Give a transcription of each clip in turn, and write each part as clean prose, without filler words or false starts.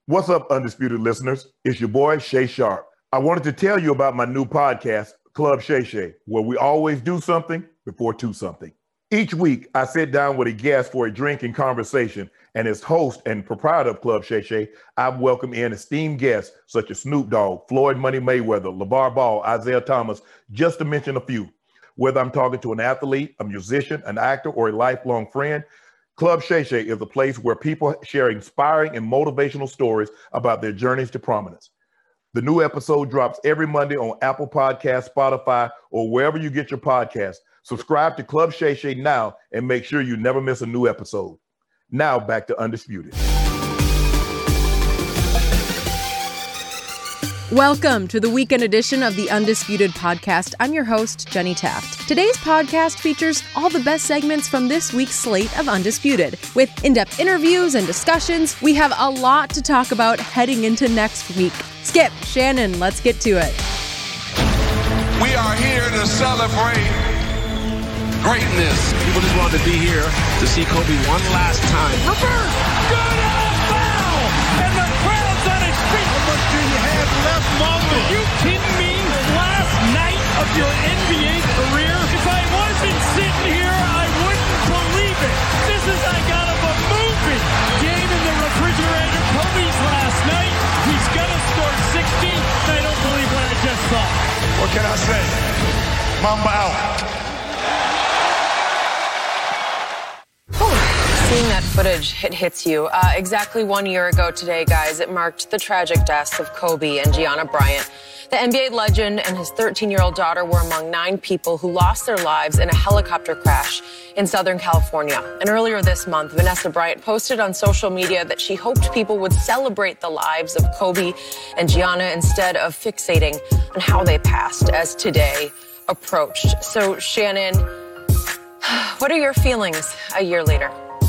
What's up, Undisputed listeners? It's your boy, Shay Sharp. I wanted to tell you about my new podcast, Club Shay Shay, where we always do something before two something. Each week, I sit down with a guest for a drink and conversation, and as host and proprietor of Club Shay Shay, I've welcomed in esteemed guests such as Snoop Dogg, Floyd Money Mayweather, LeVar Ball, Isaiah Thomas, just to mention a few. Whether I'm talking to an athlete, a musician, an actor, or a lifelong friend, Club Shay Shay is a place where people share inspiring and motivational stories about their journeys to prominence. The new episode drops every Monday on Apple Podcasts, Spotify, or wherever you get your podcasts. Subscribe to Club Shay Shay now and make sure you never miss a new episode. Now back to Undisputed. Welcome to the weekend edition of the Undisputed podcast. I'm your host, Jenny Taft. Today's podcast features all the best segments from this week's slate of Undisputed. With in-depth interviews and discussions, we have a lot to talk about heading into next week. Skip, Shannon, let's get to it. We are here to celebrate greatness. People just wanted to be here to see Kobe one last time. Reverse! Good and a foul! And the crowd's on its feet! How much do you have left, Mamba? Are you kidding me? Last night of your NBA career? If I wasn't sitting here, I wouldn't believe it. This is like out of a movie. Game in the refrigerator. Kobe's last night. He's gonna score 60. I don't believe what I just saw. What can I say? Mamba out. Seeing that footage, it hits you. Exactly 1 year ago today, guys, it marked the tragic deaths of Kobe and Gianna Bryant. The NBA legend and his 13-year-old daughter were among 9 people who lost their lives in a helicopter crash in Southern California. And earlier this month, Vanessa Bryant posted on social media that she hoped people would celebrate the lives of Kobe and Gianna instead of fixating on how they passed as today approached. So, Shannon, what are your feelings a year later?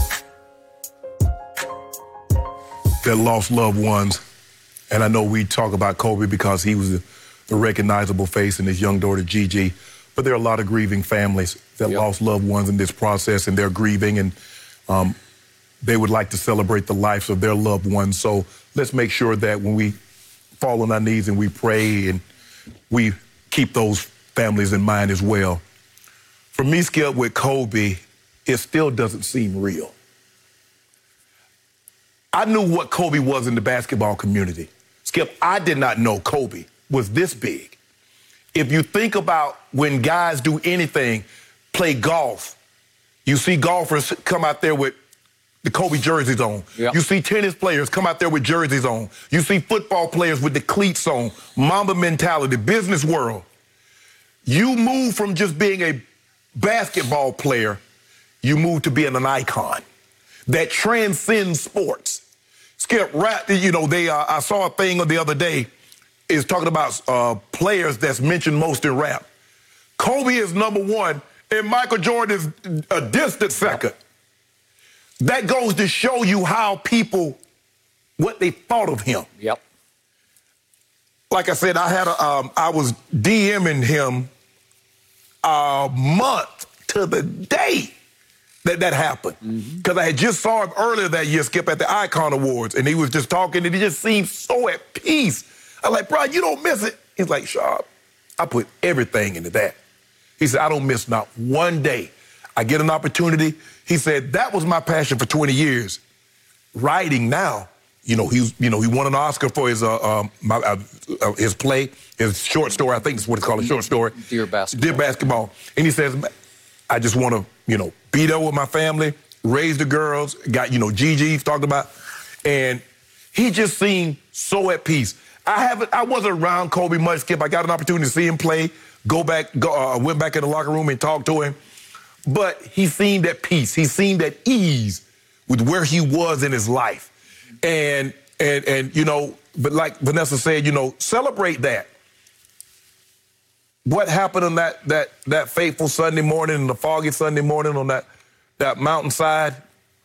That lost loved ones. And I know we talk about Kobe because he was the recognizable face and his young daughter, Gigi. But there are a lot of grieving families that lost loved ones in this process, and they're grieving, and they would like to celebrate the lives of their loved ones. So let's make sure that when we fall on our knees and we pray and we keep those families in mind as well. For me, Skip, with Kobe, it still doesn't seem real. I knew what Kobe was in the basketball community. Skip, I did not know Kobe was this big. If you think about when guys do anything, play golf, you see golfers come out there with the Kobe jerseys on. Yep. You see tennis players come out there with jerseys on. You see football players with the cleats on. Mamba mentality, business world. You move from just being a basketball player, you move to being an icon that transcends sports. Skip, rap, you know, I saw a thing the other day is talking about players that's mentioned most in rap. Kobe is number one, and Michael Jordan is a distant second. That goes to show you how people, what they thought of him. Yep. Like I said, I was DMing him a month to the day that happened. Because I had just saw him earlier that year, Skip, at the Icon Awards, and he was just talking, and he just seemed so at peace. I'm like, bro, you don't miss it. He's like, Sharp, I put everything into that. He said, I don't miss not one day. I get an opportunity. He said, that was my passion for 20 years. Writing now, he won an Oscar for his play, his short story. I think that's what it's called, a short story. Dear Basketball. Dear Basketball. And he says, I just want to, be there with my family, raise the girls, got, Gigi's talked about. And he just seemed so at peace. I wasn't around Kobe much, Skip. I got an opportunity to see him play, went back in the locker room and talked to him. But he seemed at peace. He seemed at ease with where he was in his life. And but like Vanessa said, celebrate that. What happened on that fateful Sunday morning and the foggy Sunday morning on that mountainside,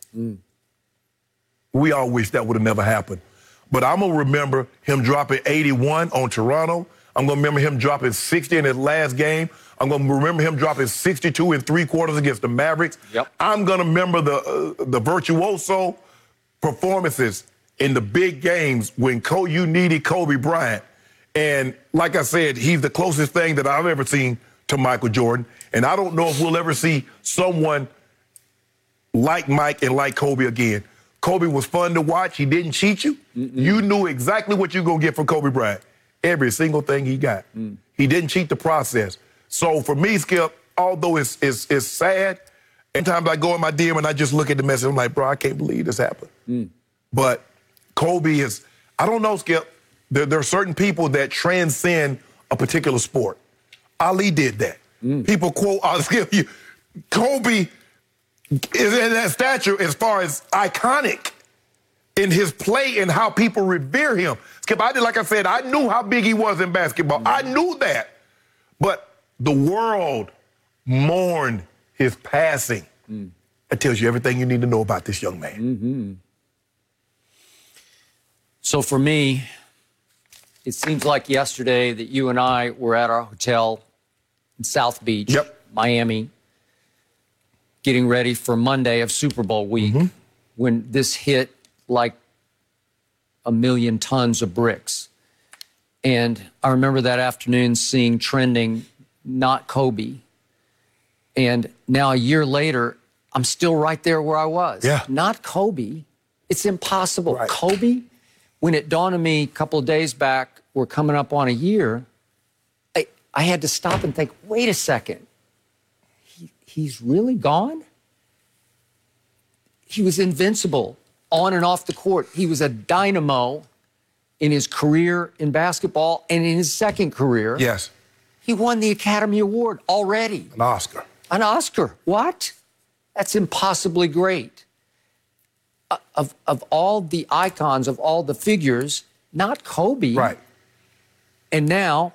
we all wish that would have never happened. But I'm going to remember him dropping 81 on Toronto. I'm going to remember him dropping 60 in his last game. I'm going to remember him dropping 62 in 3/4 against the Mavericks. Yep. I'm going to remember the virtuoso performances in the big games when you needed Kobe Bryant. And like I said, he's the closest thing that I've ever seen to Michael Jordan. And I don't know if we'll ever see someone like Mike and like Kobe again. Kobe was fun to watch. He didn't cheat you. You knew exactly what you're going to get from Kobe Bryant. Every single thing he got. He didn't cheat the process. So for me, Skip, although it's sad, sometimes I go in my DM and I just look at the message. I'm like, bro, I can't believe this happened. But Kobe is, I don't know, Skip. There are certain people that transcend a particular sport. Ali did that. People quote, I'll give you, Kobe is in that stature as far as iconic in his play and how people revere him. Skip, like I said, I knew how big he was in basketball. I knew that. But the world mourned his passing. That tells you everything you need to know about this young man. So for me, it seems like yesterday that you and I were at our hotel in South Beach, Miami, getting ready for Monday of Super Bowl week when this hit like 1,000,000 tons of bricks. And I remember that afternoon seeing trending, not Kobe. And now a year later, I'm still right there where I was. Not Kobe. It's impossible. Kobe, when it dawned on me a couple of days back, we're coming up on a year, I had to stop and think, wait a second. He's really gone? He was invincible on and off the court. He was a dynamo in his career in basketball and in his second career. He won the Academy Award already. An Oscar. An Oscar. What? That's impossibly great. Of all the icons, of all the figures, not Kobe. And now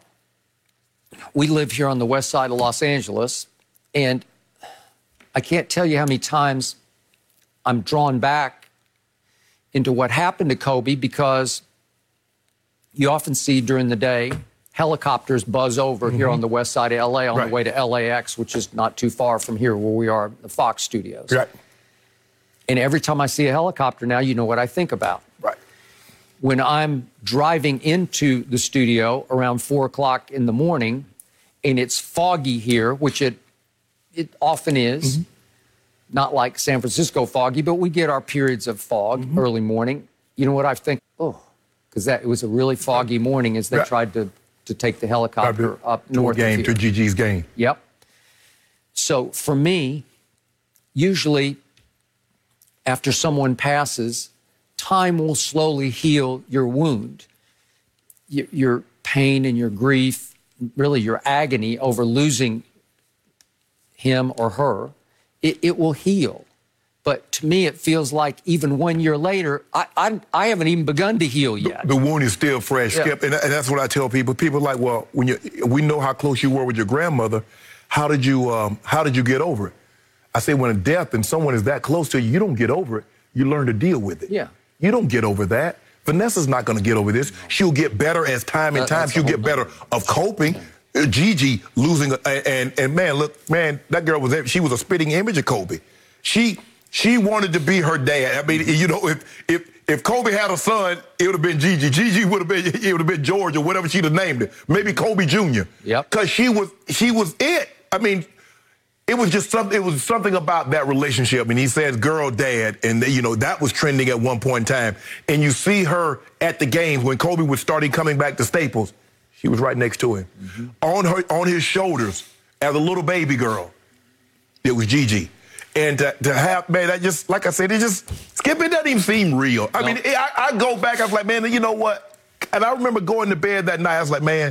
we live here on the west side of Los Angeles, and I can't tell you how many times I'm drawn back into what happened to Kobe, because you often see during the day helicopters buzz over here on the west side of L.A. on the way to LAX, which is not too far from here where we are, the Fox studios. And every time I see a helicopter now, you know what I think about. When I'm driving into the studio around 4 o'clock in the morning and it's foggy here, which it often is, not like San Francisco foggy, but we get our periods of fog early morning. You know what I think? Oh, because it was a really foggy morning as they tried to take the helicopter up north game, to Gigi's game. So for me, usually after someone passes, time will slowly heal your wound. Your pain and your grief, really your agony over losing him or her, it will heal. But to me, it feels like even 1 year later, I haven't even begun to heal yet. The wound is still fresh, Skip, and that's what I tell people. People are like, well, we know how close you were with your grandmother. How did you get over it? I say, when a death and someone is that close to you, you don't get over it. You learn to deal with it. You don't get over that. Vanessa's not going to get over this. She'll get better as time and time. She'll get better of coping. Gigi losing, and man, look, man, that girl she was a spitting image of Kobe. She wanted to be her dad. I mean, you know, if Kobe had a son, it would have been Gigi. Gigi would have been George or whatever she'd have named it. Maybe Kobe Jr. Because she was it. I mean, it was just something. It was something about that relationship. And he says, "Girl, dad," and you know that was trending at one point in time. And you see her at the games when Kobe was starting coming back to Staples. She was right next to him, on his shoulders as a little baby girl. It was Gigi. And to have, man, that just, like I said, Skip, it doesn't even seem real. I mean, I go back, I was like, man, you know what? And I remember going to bed that night, I was like, man,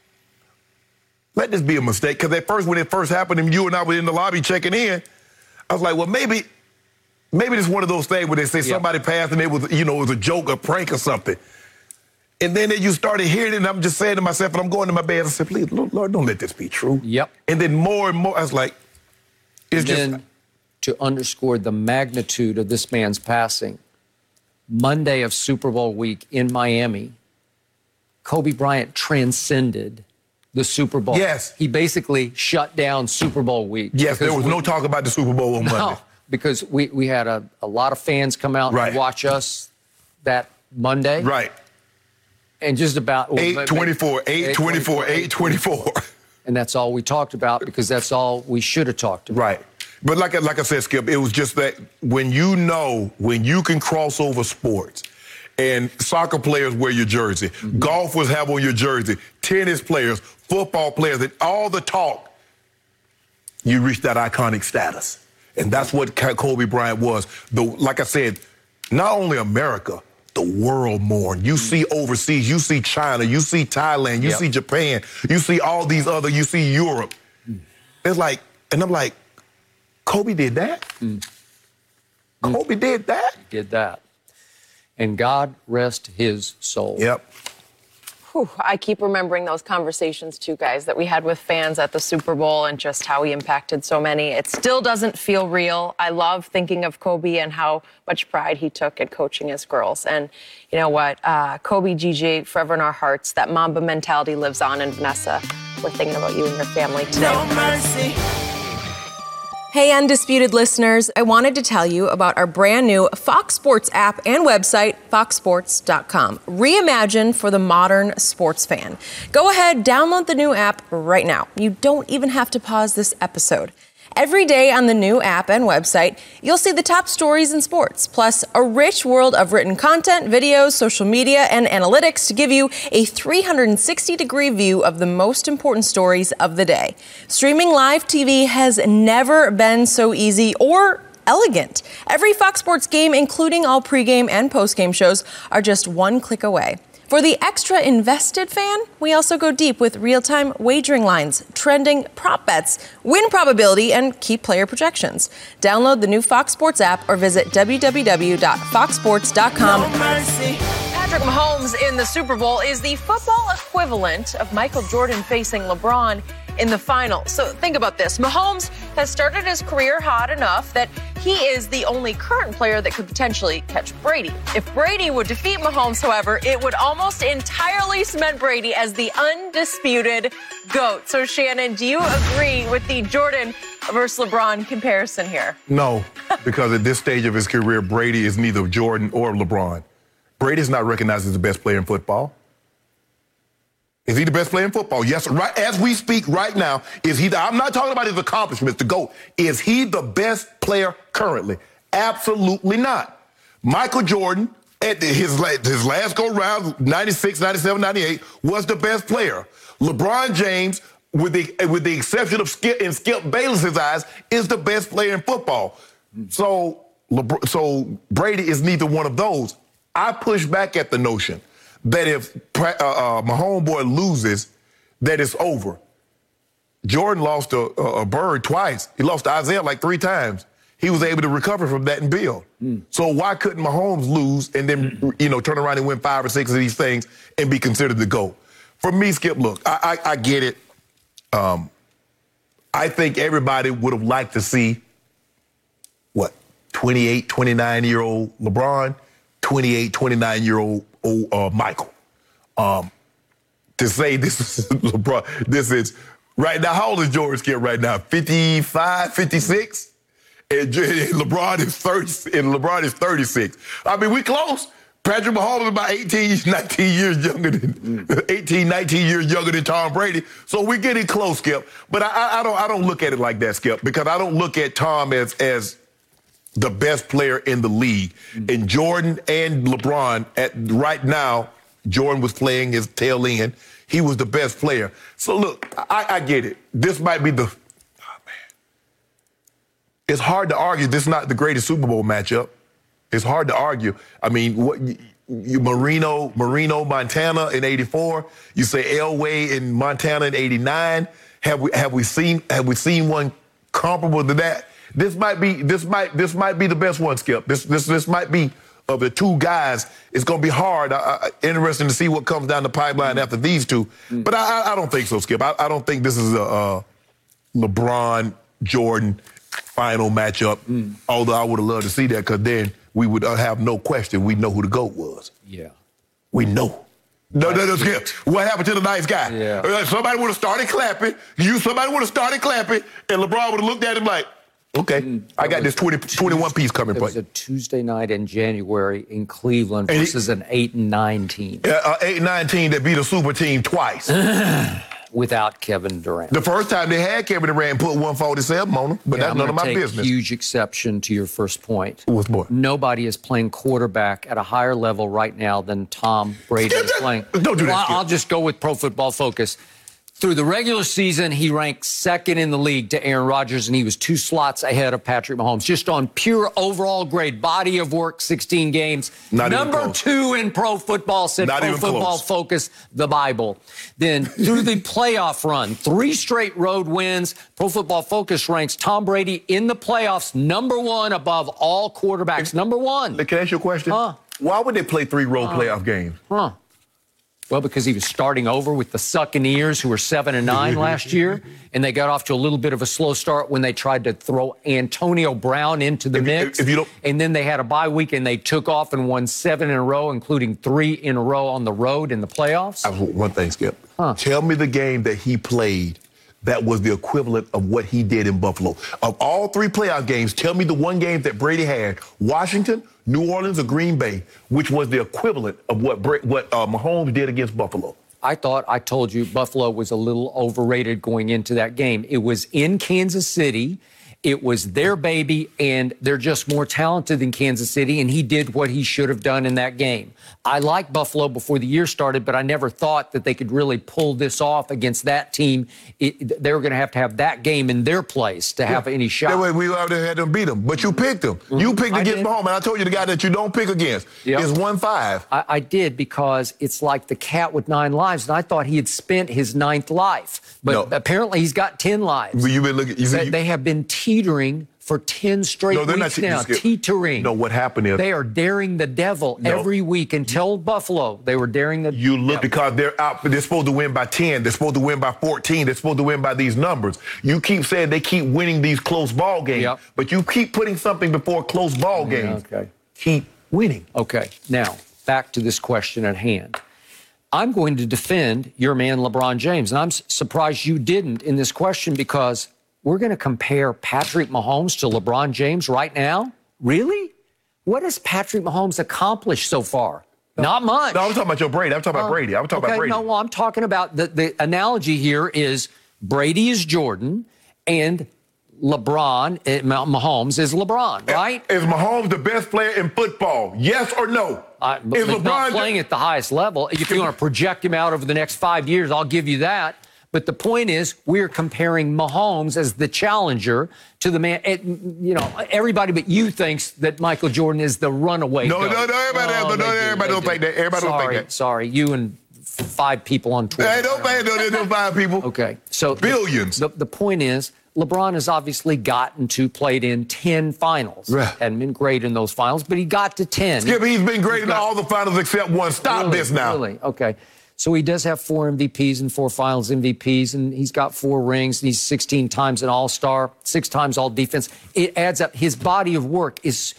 let this be a mistake. Because at first, when it first happened, and you and I were in the lobby checking in, I was like, well, maybe this is one of those things where they say somebody passed and it was, you know, it was a joke, a prank or something. And then you started hearing it, and I'm just saying to myself, and I'm going to my bed, I said, please, Lord, don't let this be true. And then more and more, I was like, it's just... To underscore the magnitude of this man's passing, Monday of Super Bowl week in Miami, Kobe Bryant transcended the Super Bowl. He basically shut down Super Bowl week. There was no talk about the Super Bowl on Monday. No, because we had a lot of fans come out and watch us that Monday. Right. And just about 8:24, 8:24, 8:24. And that's all we talked about because that's all we should have talked about. Right. But like I said, Skip, it was just that when you can cross over sports, and soccer players wear your jersey, golfers have on your jersey, tennis players, football players, and all the talk, you reach that iconic status. And that's what Kobe Bryant was. Like I said, not only America, the world mourned. You see overseas, you see China, you see Thailand, you see Japan, you see all these other, you see Europe. It's like, and I'm like, Kobe did that? Kobe did that? He did that. And God rest his soul. Yep. Whew, I keep remembering those conversations too, guys, that we had with fans at the Super Bowl and just how he impacted so many. It still doesn't feel real. I love thinking of Kobe and how much pride he took at coaching his girls. And you know what? Kobe, Gigi, forever in our hearts. That Mamba mentality lives on. And Vanessa, we're thinking about you and your family today. No mercy. Hey, Undisputed listeners, I wanted to tell you about our brand new Fox Sports app and website, foxsports.com. Reimagined for the modern sports fan. Go ahead, download the new app right now. You don't even have to pause this episode. Every day on the new app and website, you'll see the top stories in sports, plus a rich world of written content, videos, social media, and analytics to give you a 360-degree view of the most important stories of the day. Streaming live TV has never been so easy or elegant. Every Fox Sports game, including all pregame and postgame shows, are just one click away. For the extra invested fan, we also go deep with real-time wagering lines, trending prop bets, win probability, and key player projections. Download the new Fox Sports app or visit www.foxsports.com. No mercy. Patrick Mahomes in the Super Bowl is the football equivalent of Michael Jordan facing LeBron in the final. So think about this. Mahomes has started his career hot enough that he is the only current player that could potentially catch Brady. If Brady would defeat Mahomes, however, it would almost entirely cement Brady as the undisputed GOAT. So Shannon, do you agree with the Jordan versus LeBron comparison here? No, because at this stage of his career, Brady is neither Jordan or LeBron. Brady's not recognized as the best player in football. Is he the best player in football? Yes, right as we speak right now, is he I'm not talking about his accomplishments, the GOAT. Is he the best player currently? Absolutely not. Michael Jordan, at his last go-round, 96, 97, 98, was the best player. LeBron James, with the exception of Skip Bayless's eyes, is the best player in football. So Brady is neither one of those. I push back at the notion that if my homeboy loses, that it's over. Jordan lost a Bird twice. He lost to Isaiah like 3 times. He was able to recover from that and build. So why couldn't Mahomes lose and then, turn around and win 5 or 6 of these things and be considered the GOAT? For me, Skip, look, I get it. I think everybody would have liked to see, 28, 29-year-old LeBron, 28, 29-year-old Michael. To say this is LeBron, this is, right now, how old is Jordan Skip right now? 55, 56? And LeBron is 30, and LeBron is 36. I mean, we close. Patrick Mahomes is about 18, 19 years younger than 18, 19 years younger than Tom Brady. So we're getting close, Skip. But I don't look at it like that, Skip, because I don't look at Tom as the best player in the league. And Jordan and LeBron, right now, Jordan was playing his tail end. He was the best player. So look, I get it. This might be it's hard to argue this is not the greatest Super Bowl matchup. It's hard to argue. I mean, Marino, Montana in '84. You say Elway in Montana in '89. Have we seen one comparable to that? This might be the best one, Skip. This might be of the two guys. It's going to be hard. Interesting to see what comes down the pipeline after these two. But I don't think so, Skip. I don't think this is a LeBron Jordan final matchup. Although I would have loved to see that, because then we would have no question. We know who the GOAT was. Yeah. We know. No, Skip. What happened to the nice guy? Yeah. Somebody would have started clapping. Somebody would have started clapping, and LeBron would have looked at him like, Okay. I got this 21 piece coming for you. It was a Tuesday night in January in Cleveland versus an 8-9 team. 8-9 team that beat a super team twice. Without Kevin Durant. The first time they had Kevin Durant put 147 on him, but that's none of my business. I'm huge exception to your first point. What's more? Nobody is playing quarterback at a higher level right now than Tom Brady is playing. Don't do that. I'll just go with Pro Football Focus. Through the regular season, he ranked second in the league to Aaron Rodgers, and he was 2 slots ahead of Patrick Mahomes. Just on pure overall grade, body of work, 16 games. Number 2 in Pro Football, said Pro Football Focus, the Bible. Then through the playoff run, 3 straight road wins. Pro Football Focus ranks Tom Brady in the playoffs number 1 above all quarterbacks. Number 1. Can I ask you a question? Why would they play 3 road playoff games? Well, because he was starting over with the Succaneers, who were 7-9 last year, and they got off to a little bit of a slow start when they tried to throw Antonio Brown into the mix. And then they had a bye week, and they took off and won 7 in a row, including 3 in a row on the road in the playoffs. One thing, Skip. Tell me the game that he played that was the equivalent of what he did in Buffalo. Of all 3 playoff games, tell me the one game that Brady had, Washington, New Orleans, or Green Bay, which was the equivalent of what Mahomes did against Buffalo. I told you Buffalo was a little overrated going into that game. It was in Kansas City. It was their baby, and they're just more talented than Kansas City, and he did what he should have done in that game. I liked Buffalo before the year started, but I never thought that they could really pull this off against that team. They were going to have that game in their place to have any shot. That way we would have had them beat them, but you picked them. You picked against Mahomes, and I told you the guy that you don't pick against is 1-5. I did, because it's like the cat with 9 lives, and I thought he had spent his 9th life. But apparently he's got 10 lives. You've been looking. They have been teetering for 10 straight weeks now. Teetering. No, what happened is they are daring the devil every week. Until Buffalo, they were daring the devil. Because they're out. They're supposed to win by 10. They're supposed to win by 14. They're supposed to win by these numbers. You keep saying they keep winning these close ball games, but you keep putting something before close ball games. Keep winning. Okay. Now, back to this question at hand. I'm going to defend your man, LeBron James. And I'm surprised you didn't in this question, because we're going to compare Patrick Mahomes to LeBron James right now? Really? What has Patrick Mahomes accomplished so far? Not much. No, I'm talking about your Brady. I'm talking about Brady. I'm talking about Brady. No, well, I'm talking about the analogy here is Brady is Jordan and LeBron, Mahomes is LeBron, right? Is Mahomes the best player in football? Yes or no? Is LeBron not playing at the highest level? If you want to project him out over the next 5 years, I'll give you that. But the point is, we're comparing Mahomes as the challenger to the man. Everybody but you thinks that Michael Jordan is the runaway. No, everybody don't think that. Everybody don't think that. Sorry, you and 5 people on Twitter. Hey, don't think no 5 people. Okay, so billions. The point is, LeBron has obviously played in 10 finals. Hadn't been great in those finals, but he got to 10. Skip, he's been great in all the finals except one. Stop this now. Really? Okay. So he does have 4 MVPs and 4 finals MVPs, and he's got 4 rings, and he's 16 times an All-Star, 6 times All-Defense. It adds up. His body of work is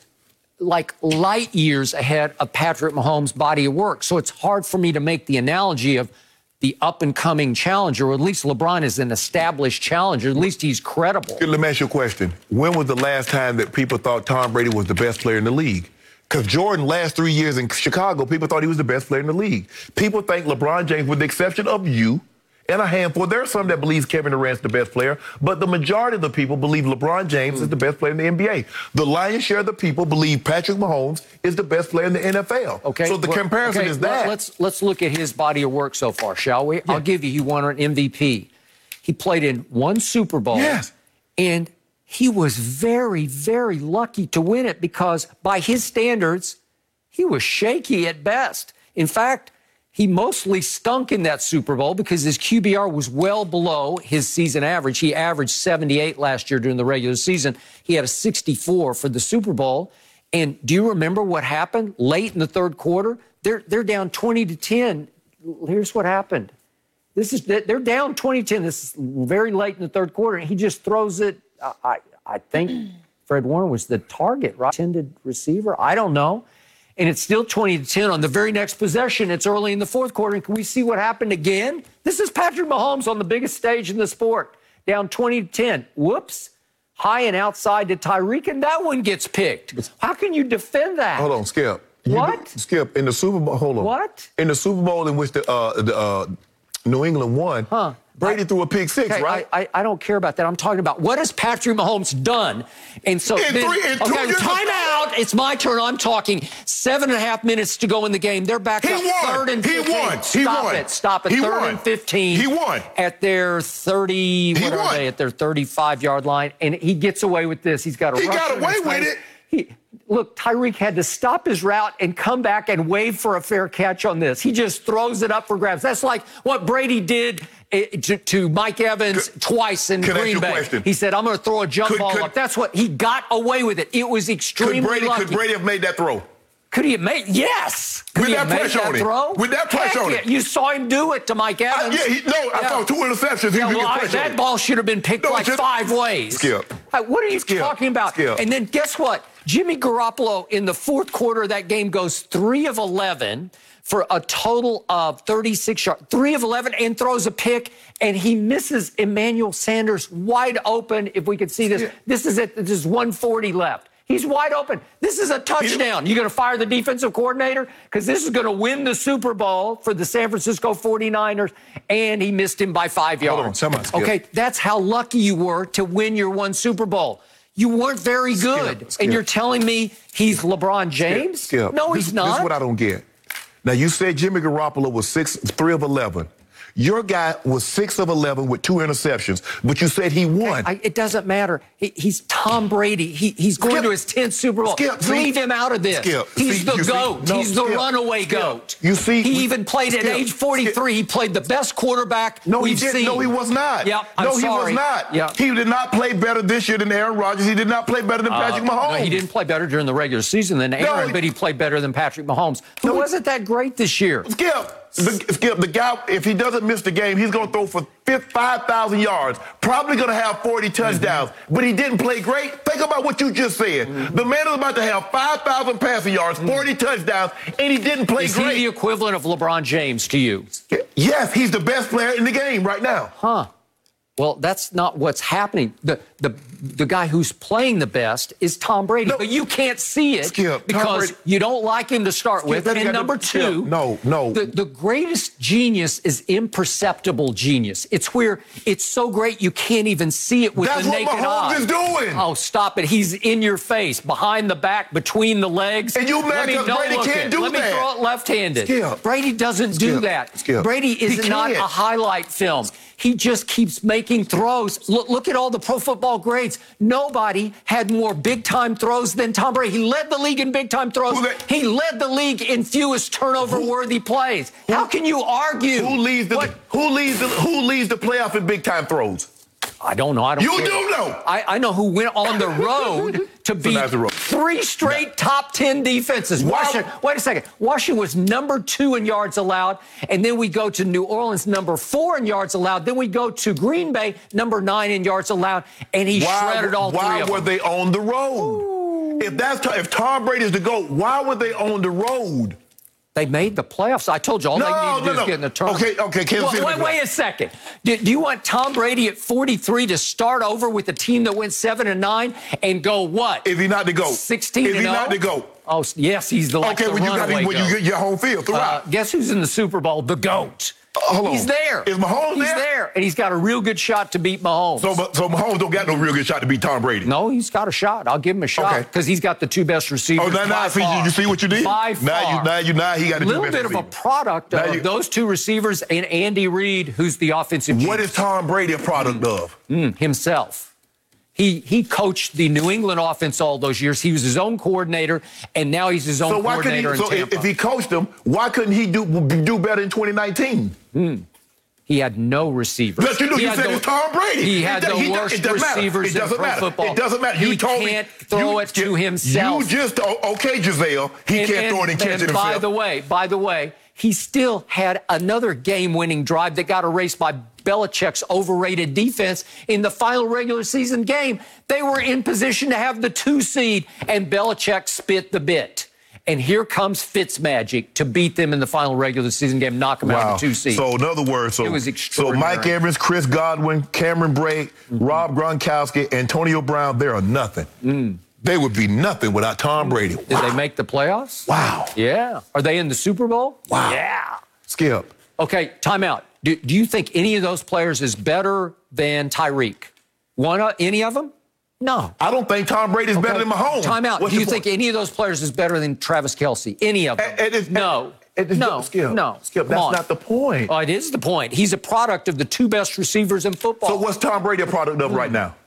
like light years ahead of Patrick Mahomes' body of work. So it's hard for me to make the analogy of the up-and-coming challenger, or at least LeBron is an established challenger. At least he's credible. Let me ask you a question. When was the last time that people thought Tom Brady was the best player in the league? Because Jordan, last 3 years in Chicago, people thought he was the best player in the league. People think LeBron James, with the exception of you and a handful, there are some that believe Kevin Durant's the best player, but the majority of the people believe LeBron James is the best player in the NBA. The lion's share of the people believe Patrick Mahomes is the best player in the NFL. Okay. So the comparison is that. Let's look at his body of work so far, shall we? Yeah. I'll give you, he won an MVP. He played in 1 Super Bowl. Yes. And he was very, very lucky to win it, because by his standards, he was shaky at best. In fact, he mostly stunk in that Super Bowl because his QBR was well below his season average. He averaged 78 last year during the regular season. He had a 64 for the Super Bowl. And do you remember what happened late in the 3rd quarter? They're down 20-10. Here's what happened. They're down 20-10. This is very late in the 3rd quarter. And he just throws it. I think Fred Warner was the target, right? Intended receiver. I don't know. And it's still 20-10 on the very next possession. It's early in the 4th quarter. And can we see what happened again? This is Patrick Mahomes on the biggest stage in the sport. Down 20-10. Whoops. high and outside to Tyreek, and that one gets picked. How can you defend that? Hold on, Skip. What? Skip, in the Super Bowl, hold on. What? In the Super Bowl in which the New England won, Brady threw a pick six, right? I don't care about that. I'm talking about what has Patrick Mahomes done? And so, time out. It's my turn. I'm talking 7.5 minutes to go in the game. They're back up 3rd and 15. Stop it. 3rd and 15. He won. At their 30, what are they? At their 35-yard line. And he gets away with this. He's got a rusher. He got away with it. Look, Tyreek had to stop his route and come back and wave for a fair catch on this. He just throws it up for grabs. That's like what Brady did to Mike Evans twice in Green Bay. He said, I'm going to throw a jump ball up. That's what he got away with it. It was extremely lucky. Could Brady have made that throw? Could he have made? Yes. With that pressure on him. With that pressure on him. You saw him do it to Mike Evans. I saw 2 interceptions. That ball should have been picked 5 ways. Skip. What are you talking about? Skip. And then guess what? Jimmy Garoppolo in the 4th quarter of that game goes 3 of 11 for a total of 36 yards. 3 of 11 and throws a pick, and he misses Emmanuel Sanders wide open. If we could see this. This is it. There's 140 left. He's wide open. This is a touchdown. You going to fire the defensive coordinator? Because this is going to win the Super Bowl for the San Francisco 49ers, and he missed him by 5 yards. Hold on, okay, that's how lucky you were to win your 1 Super Bowl. You weren't very good. And you're telling me he's LeBron James? Skip. No, he's not. This is what I don't get. Now, you said Jimmy Garoppolo was 3 of 11. Your guy was 6 of 11 with 2 interceptions, but you said he won. It doesn't matter. He's Tom Brady. He's going to his 10th Super Bowl. Leave him out of this. He's the GOAT. He's the runaway GOAT. You see, he even played at age 43. He played the best quarterback we've seen. No, he was not. Yep, he was not. Yep. He did not play better this year than Aaron Rodgers. He did not play better than Patrick Mahomes. No, he didn't play better during the regular season than Aaron, but he played better than Patrick Mahomes, who wasn't that great this year. Skip, the guy, if he doesn't miss the game, he's going to throw for 5,000 yards, probably going to have 40 touchdowns, but he didn't play great. Think about what you just said. The man is about to have 5,000 passing yards, 40 touchdowns, and he didn't play great. Is he the equivalent of LeBron James to you? Yes, he's the best player in the game right now. Well, that's not what's happening. The guy who's playing the best is Tom Brady. But you can't see it because you don't like him to start with. And number 2, the greatest genius is imperceptible genius. It's where it's so great you can't even see it with the naked eye. That's what Mahomes is doing. Oh, stop it. He's in your face, behind the back, between the legs. And you mad because Brady can't do that. Let me throw it left-handed. Brady doesn't do that. Brady is not a highlight film. He just keeps making throws. Look at all the Pro Football grades. Nobody had more big-time throws than Tom Brady. He led the league in big-time throws. He led the league in fewest turnover-worthy plays. How can you argue? Who leads the playoff in big-time throws? I don't know. You do know. I know who went on the road to beat 3 straight top 10 defenses. Washington, wait a second. Washington was number 2 in yards allowed, and then we go to New Orleans, number 4 in yards allowed. Then we go to Green Bay, number 9 in yards allowed, and he shredded all 3 of them. Why were they on the road? If Tom Brady is the GOAT, why were they on the road? They made the playoffs. I told you all they need to do is get in the tournament. Okay. Wait a second. Do you want Tom Brady at 43 to start over with a team that went 7-9 and go what? Is he not the GOAT? 16-0? Is he not the GOAT? Oh, yes, he's the runaway GOAT. You get your home field throughout. Guess who's in the Super Bowl? The GOAT. He's there. Is Mahomes there? He's there, and he's got a real good shot to beat Mahomes. So Mahomes don't got no real good shot to beat Tom Brady? No, he's got a shot. I'll give him a shot because he's got the 2 best receivers. Oh, now you see what you did? By far. Now he got the 2 best receivers. A little bit of a product of those 2 receivers and Andy Reid, who's the offensive genius. What is Tom Brady a product of? Himself. He coached the New England offense all those years. He was his own coordinator, and now he's his own coordinator in Tampa. If he coached them, why couldn't he do better in 2019? He had no receivers. But you said it's Tom Brady. He had the worst receivers in pro football. It doesn't matter. He can't throw it to himself. Okay, Giselle. He can't throw it and catch it himself. By the way, he still had another game-winning drive that got erased by Belichick's overrated defense in the final regular season game. They were in position to have the 2 seed, and Belichick spit the bit. And here comes Fitzmagic to beat them in the final regular season game, knock them out of the 2 seed. So in other words, it was extraordinary. So Mike Evans, Chris Godwin, Cameron Brate, Rob Gronkowski, Antonio Brown, they are nothing. They would be nothing without Tom Brady. Wow. Did they make the playoffs? Wow. Yeah. Are they in the Super Bowl? Wow. Yeah. Skip. Okay, timeout. Do you think any of those players is better than Tyreek? Any of them? No. I don't think Tom Brady is better than Mahomes. Timeout. Do you think any of those players is better than Travis Kelce? Any of them? No. Skip, that's not the point. Oh, it is the point. He's a product of the 2 best receivers in football. So what's Tom Brady a product of right now?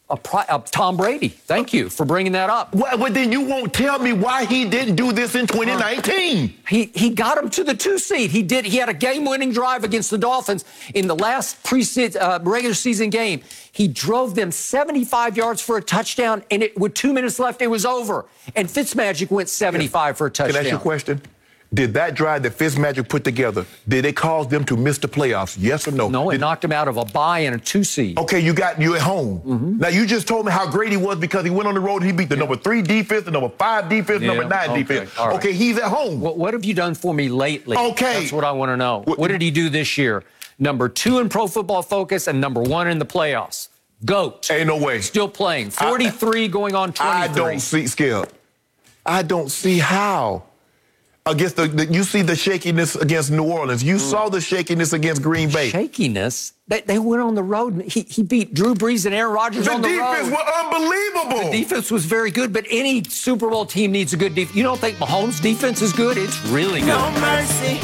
Tom Brady. Thank you for bringing that up. Well, then you won't tell me why he didn't do this in 2019. He got him to the 2 seed. He had a game-winning drive against the Dolphins in the last regular season game. He drove them 75 yards for a touchdown, and with 2 minutes left, it was over. And Fitzmagic went 75 for a touchdown. Can I ask you a question? Did that drive that Fitzmagic put together, did it cause them to miss the playoffs? Yes or no? No, it knocked them out of a bye and a 2 seed. Okay, you at home. Now, you just told me how great he was because he went on the road and he beat the number 3 defense, the number 5 defense, number 9 defense. Right. Okay, he's at home. What have you done for me lately? Okay. That's what I want to know. What did he do this year? Number 2 in Pro Football Focus and number 1 in the playoffs. GOAT. Ain't no way. Still playing. 43 going on 23. I don't see, Skip. I don't see how. Against you see the shakiness against New Orleans. You saw the shakiness against Green Bay. Shakiness? They went on the road. He beat Drew Brees and Aaron Rodgers on the road. The defense was unbelievable. The defense was very good, but any Super Bowl team needs a good defense. You don't think Mahomes' defense is good? It's really good. No mercy.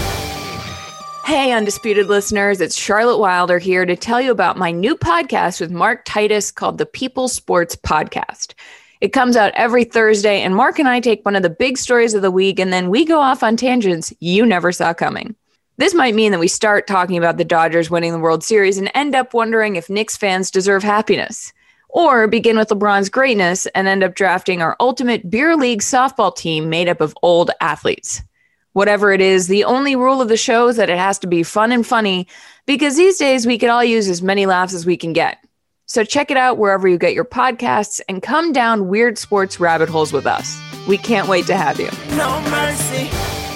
Hey, Undisputed listeners, it's Charlotte Wilder here to tell you about my new podcast with Mark Titus called the People Sports Podcast. It comes out every Thursday, and Mark and I take one of the big stories of the week, and then we go off on tangents you never saw coming. This might mean that we start talking about the Dodgers winning the World Series and end up wondering if Knicks fans deserve happiness. Or begin with LeBron's greatness and end up drafting our ultimate beer league softball team made up of old athletes. Whatever it is, the only rule of the show is that it has to be fun and funny, because these days we can all use as many laughs as we can get. So check it out wherever you get your podcasts and come down weird sports rabbit holes with us. We can't wait to have you. No mercy.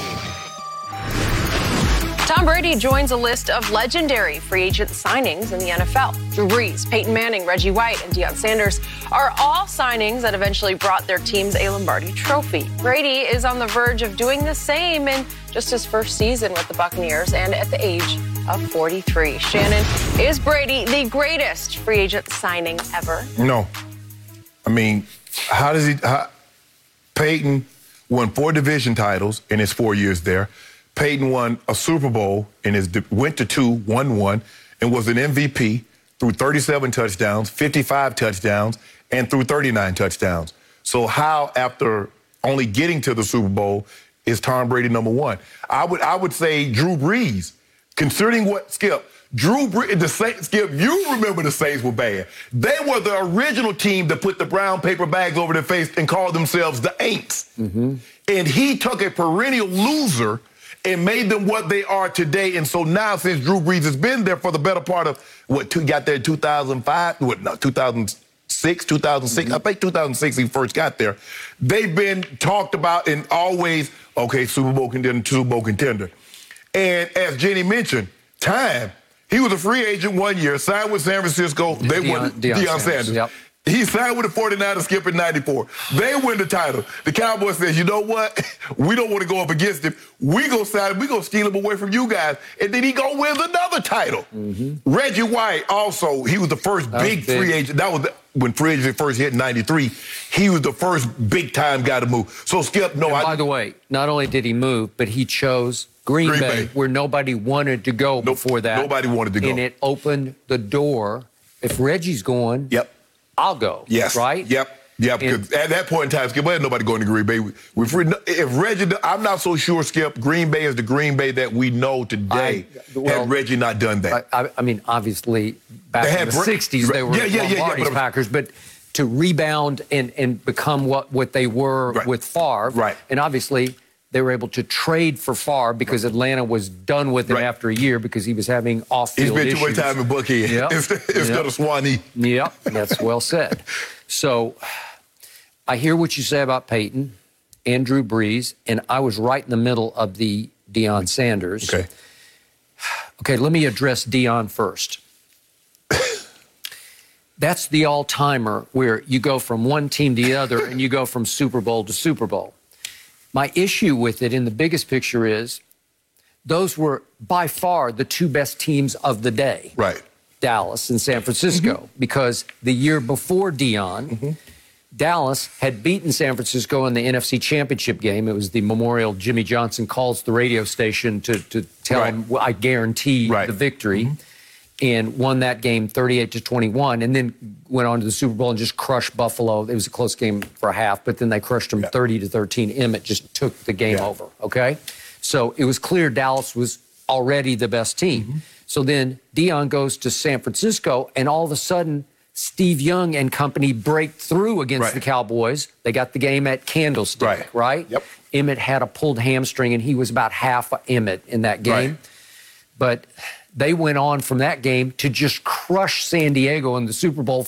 Tom Brady joins a list of legendary free agent signings in the NFL. Drew Brees, Peyton Manning, Reggie White, and Deion Sanders are all signings that eventually brought their teams a Lombardi trophy. Brady is on the verge of doing the same in just his first season with the Buccaneers and at the age of 43. Shannon, is Brady the greatest free agent signing ever? No. I mean, Peyton won 4 division titles in his 4 years there. Peyton won a Super Bowl went to 2, won 1, and was an MVP through 37 touchdowns, 55 touchdowns, and through 39 touchdowns. So how, after only getting to the Super Bowl, is Tom Brady number 1? I would say Drew Brees, considering what, Skip, Drew Brees, the Saints, Skip, you remember the Saints were bad. They were the original team that put the brown paper bags over their face and called themselves the Aints. And he took a perennial loser and made them what they are today. And so now, since Drew Brees has been there for the better part of, got there in 2005? 2006, 2006? I think 2006 he first got there. They've been talked about and always, okay, Super Bowl contender. And as Jenny mentioned, he was a free agent 1 year, signed with San Francisco. Deion Sanders. Yep. He signed with the 49ers, Skip, in 94. They win the title. The Cowboys says, you know what? We don't want to go up against him. We go sign him. We go steal him away from you guys. And then he go win another title. Reggie White also, he was the first big free agent. That was when free agency first hit in 93. He was the first big-time guy to move. So, Skip, no. By the way, not only did he move, but he chose Green Bay, where nobody wanted to go before that. Nobody wanted to go. And it opened the door. If Reggie's going, I'll go. Yes. Right? Yep. Because at that point in time, Skip, ain't nobody going to Green Bay. If Reggie, I'm not so sure, Skip, Green Bay is the Green Bay that we know today. Had Reggie not done that. I mean, obviously, back in the 60s, they were Lombardi's Packers, but to rebound and become what they were with Favre. Right. And obviously, they were able to trade for Favre because Atlanta was done with him after a year because he was having off-field issues. He's been too much time in Buckhead instead of Swanee. Yep, that's well said. So I hear what you say about Peyton. and Drew Brees, and I was right in the middle of the Deion Sanders. Okay, let me address Deion first. That's the all-timer where you go from one team to the other and you go from Super Bowl to Super Bowl. My issue with it in the biggest picture is those were by far the two best teams of the day. Right. Dallas and San Francisco, because the year before Deion, Dallas had beaten San Francisco in the NFC Championship game. It was the Memorial. Jimmy Johnson calls the radio station to tell him, well, I guarantee the victory, and won that game 38-21, and then went on to the Super Bowl and just crushed Buffalo. It was a close game for a half, but then they crushed them 30-13. Emmett just took the game over, okay? So it was clear Dallas was already the best team. So then Deion goes to San Francisco, and all of a sudden, Steve Young and company break through against the Cowboys. They got the game at Candlestick, right? Yep. Emmett had a pulled hamstring, and he was about half Emmett in that game. But they went on from that game to just crush San Diego in the Super Bowl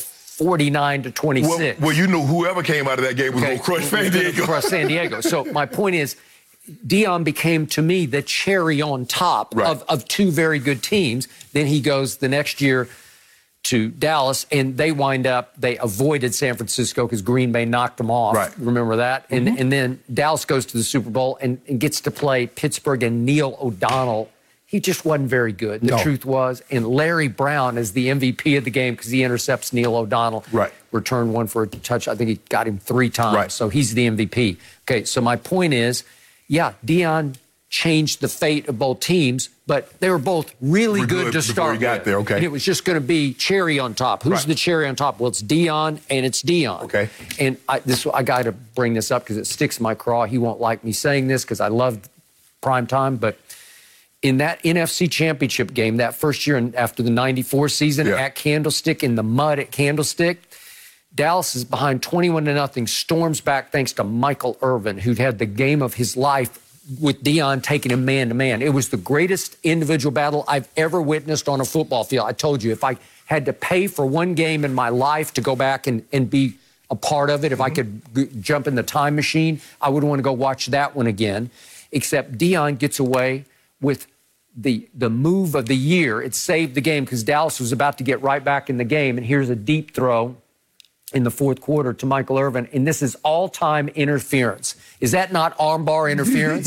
49-26. Well, you know whoever came out of that game was going to crush San Diego. Crush San Diego. So my point is, Deion became, to me, the cherry on top of two very good teams. Then he goes the next year to Dallas, and they avoided San Francisco because Green Bay knocked them off. Remember that? And then Dallas goes to the Super Bowl and gets to play Pittsburgh, and Neil O'Donnell. He just wasn't very good, the truth was. And Larry Brown is the MVP of the game because he intercepts Neil O'Donnell. Returned one for a touch. I think he got him 3 times. So he's the MVP. Okay, so my point is, Deion changed the fate of both teams, but they were both really good to start with. Got there, And it was just going to be cherry on top. Who's the cherry on top? Well, it's Deion, and it's Deion. And I got to bring this up because it sticks in my craw. He won't like me saying this because I love prime time, but in that NFC Championship game, that first year after the 94 season at Candlestick, in the mud at Candlestick, Dallas is behind 21-0, storms back thanks to Michael Irvin, who'd had the game of his life with Deion taking him man-to-man. It was the greatest individual battle I've ever witnessed on a football field. I told you, if I had to pay for one game in my life to go back and be a part of it, if I could jump in the time machine, I would want to go watch that one again. Except Deion gets away with the move of the year. It saved the game because Dallas was about to get right back in the game, and here's a deep throw in the fourth quarter to Michael Irvin, and this is all-time interference. Is that not armbar interference?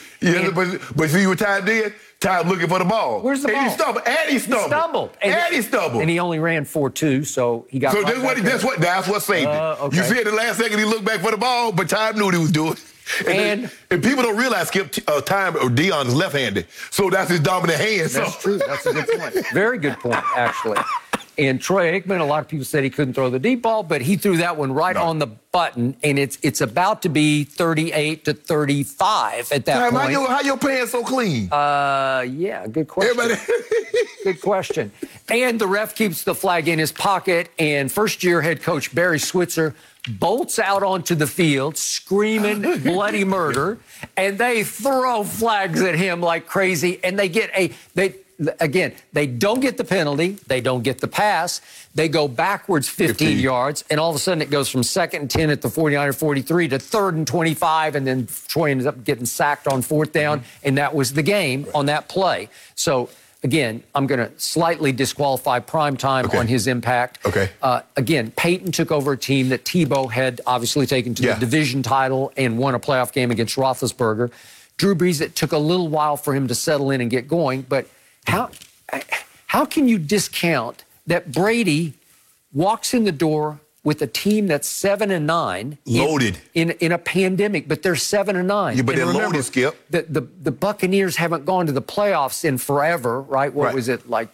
But see what Ty did? Ty looking for the ball. Where's the ball? He stumbled. And he only ran 4.2, so he got. So that's what saved it. You see, at the last second he looked back for the ball, but Ty knew what he was doing. And people don't realize, Skip, Deion is left-handed, so that's his dominant hand. That's true. That's a good point. Very good point, actually. And Troy Aikman, a lot of people said he couldn't throw the deep ball, but he threw that one on the button, and it's about to be 38-35 at that point. How your pants so clean? Good question. Good question. And the ref keeps the flag in his pocket, and first-year head coach Barry Switzer bolts out onto the field screaming bloody murder, and they throw flags at him like crazy, and they get they don't get the penalty. They don't get the pass. They go backwards 15 yards, and all of a sudden it goes from 2nd and 10 at the 49-43 to 3rd and 25, and then Troy ends up getting sacked on 4th down, and that was the game on that play. So, again, I'm going to slightly disqualify primetime on his impact. Again, Peyton took over a team that Tebow had obviously taken to the division title and won a playoff game against Roethlisberger. Drew Brees, it took a little while for him to settle in and get going, but how can you discount that Brady walks in the door with a team that's 7-9, loaded in a pandemic, but they're 7-9. Yeah, but they're loaded, Skip. The Buccaneers haven't gone to the playoffs in forever, right? What was it like?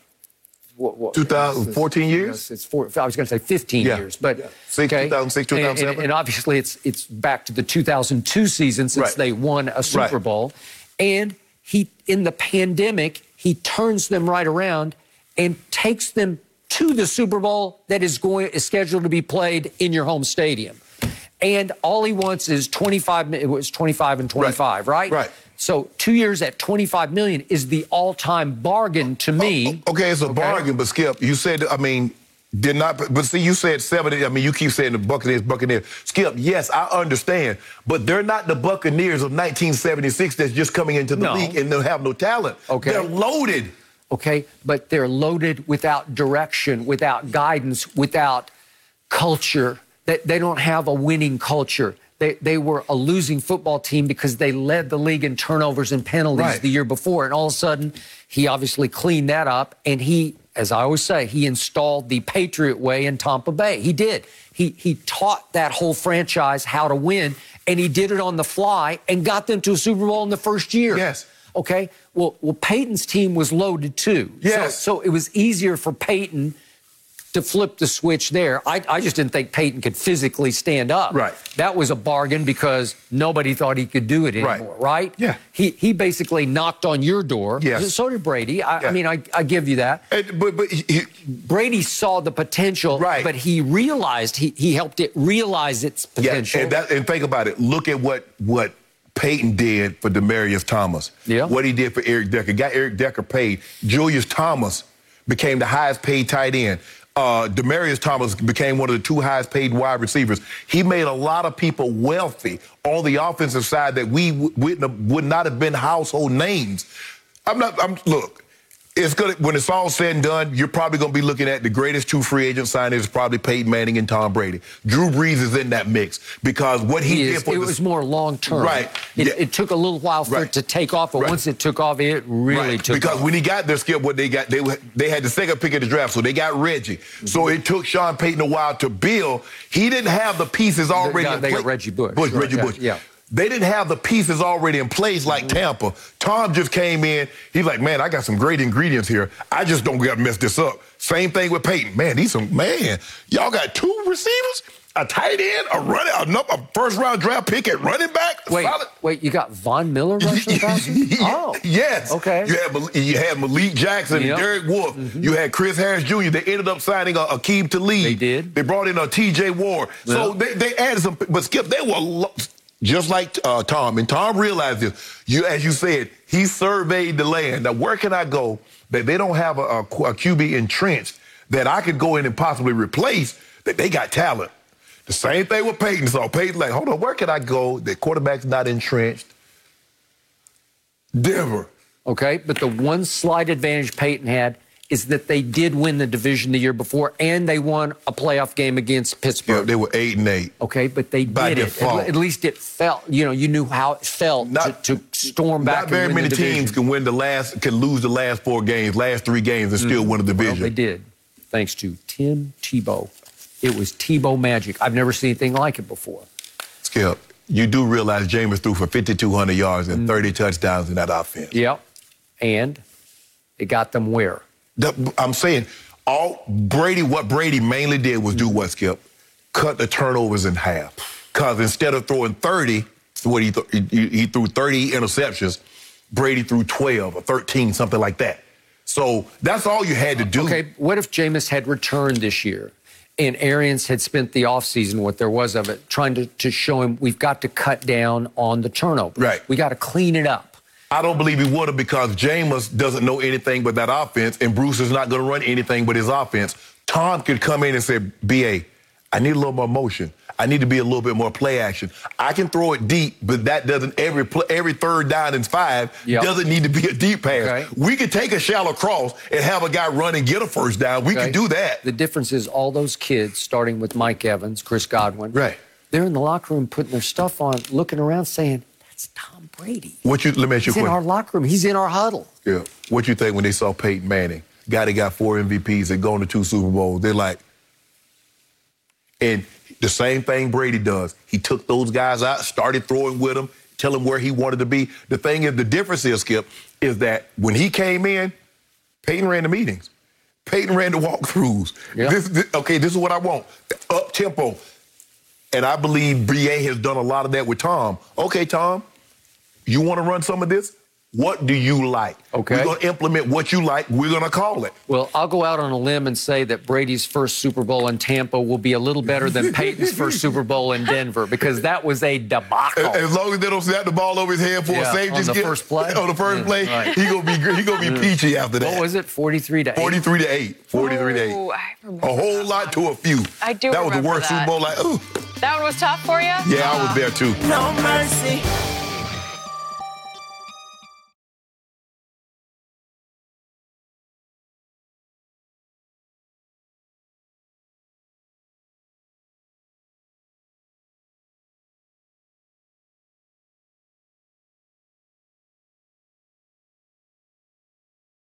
2014 years? I was going to say 15 years, but 2006, 2007, and obviously it's back to the 2002 season since they won a Super Bowl, and in the pandemic. He turns them right around and takes them to the Super Bowl that is scheduled to be played in your home stadium. And all he wants is 25. It was 25 and 25, right? So 2 years at $25 million is the all-time bargain to me. Okay, it's a bargain, but Skip, you said, Did not, but see, you said 70. I mean, you keep saying the Buccaneers. Skip, yes, I understand, but they're not the Buccaneers of 1976 that's just coming into the league and they'll have no talent. Okay. They're loaded. Okay, but they're loaded without direction, without guidance, without culture. They don't have a winning culture. They were a losing football team because they led the league in turnovers and penalties the year before. And all of a sudden, he obviously cleaned that up. And he, as I always say, he installed the Patriot way in Tampa Bay. He did. He taught that whole franchise how to win. And he did it on the fly and got them to a Super Bowl in the first year. Yes. Okay? Well, Peyton's team was loaded too. Yes. So it was easier for Peyton to flip the switch there. I just didn't think Peyton could physically stand up. Right. That was a bargain because nobody thought he could do it anymore, right? Yeah. He basically knocked on your door. Yes. So did Brady. I mean, I give you that. But Brady saw the potential, but he realized, he helped it realize its potential. Yeah, and think about it. Look at what Peyton did for Demaryius Thomas. Yeah. What he did for Eric Decker. Got Eric Decker paid. Julius Thomas became the highest paid tight end. Demaryius Thomas became one of the 2 highest paid wide receivers. He made a lot of people wealthy on the offensive side that we would not have been household names. Look, it's gonna, when it's all said and done, you're probably going to be looking at the greatest 2 free agent signings, probably Peyton Manning and Tom Brady. Drew Brees is in that mix because what he did for it was more long term. Right. It took a little while for it to take off, but once it took off, it really took because off. when he got their Skip, what they got, they had the second pick of the draft, so they got Reggie. So it took Sean Payton a while to build. He didn't have the pieces already in place. They got Reggie Bush. Reggie Bush. Yeah. They didn't have the pieces already in place like Tampa. Tom just came in. He's like, man, I got some great ingredients here. I just don't got to mess this up. Same thing with Peyton. Man, y'all got 2 receivers, a tight end, a first-round draft pick at running back. Wait, you got Von Miller rushing the passer? Oh. Yes. Okay. You had Malik Jackson and Derek Wolfe. You had Chris Harris Jr. They ended up signing Aqib Talib. They did. They brought in T.J. Ward. Yeah. So they added some, but Skip, they were just like Tom. And Tom realized this. As you said, he surveyed the land. Now, where can I go that they don't have a QB entrenched that I could go in and possibly replace, that they got talent? The same thing with Peyton. So Peyton's like, hold on, where can I go that quarterback's not entrenched? Denver. Okay, but the one slight advantage Peyton had is that they did win the division the year before, and they won a playoff game against Pittsburgh. Yeah, they were 8-8. Okay, but they by did default. it. At least it felt, you knew how it felt to storm back. Not very and win many the teams can lose the last 4 games, last 3 games, and still win a division. Well, they did, thanks to Tim Tebow. It was Tebow magic. I've never seen anything like it before. Skip, you do realize Jameis threw for 5,200 yards and 30 touchdowns in that offense. Yep, and it got them where? I'm saying what Brady mainly did was do what, Skip? Cut the turnovers in half. Because instead of throwing 30, he threw 30 interceptions, Brady threw 12 or 13, something like that. So that's all you had to do. Okay, what if Jameis had returned this year and Arians had spent the offseason, what there was of it, trying to show him we've got to cut down on the turnover. Right. We got to clean it up. I don't believe he would have because Jameis doesn't know anything but that offense, and Bruce is not going to run anything but his offense. Tom could come in and say, B.A., I need a little more motion. I need to be a little bit more play action. I can throw it deep, but that doesn't, every 3rd down and 5 doesn't need to be a deep pass. Okay. We could take a shallow cross and have a guy run and get a 1st down. We could do that. The difference is all those kids, starting with Mike Evans, Chris Godwin, they're in the locker room putting their stuff on, looking around saying, that's Tom Brady. Let me ask you a question. He's in our locker room. He's in our huddle. Yeah. What you think when they saw Peyton Manning, guy that got 4 MVPs and going to 2 Super Bowls? They're like, and the same thing Brady does. He took those guys out, started throwing with them, tell him where he wanted to be. The thing is, the difference is, Skip, is that when he came in, Peyton ran the meetings. Peyton ran the walkthroughs. Yeah. This is what I want. Up tempo. And I believe B.A. has done a lot of that with Tom. Okay, Tom, you want to run some of this? What do you like? Okay. We're going to implement what you like. We're going to call it. Well, I'll go out on a limb and say that Brady's first Super Bowl in Tampa will be a little better than Peyton's first Super Bowl in Denver, because that was a debacle. As long as they don't snap the ball over his head for a save, on the first play. On the first play, right. he gonna be peachy after that. What was it? 43-8. 43-8. 43-8. Ooh, I remember A whole lot to a few. I do That was the remember worst that. Super Bowl. Like, ooh. That one was tough for you? Yeah, I was there too. No mercy.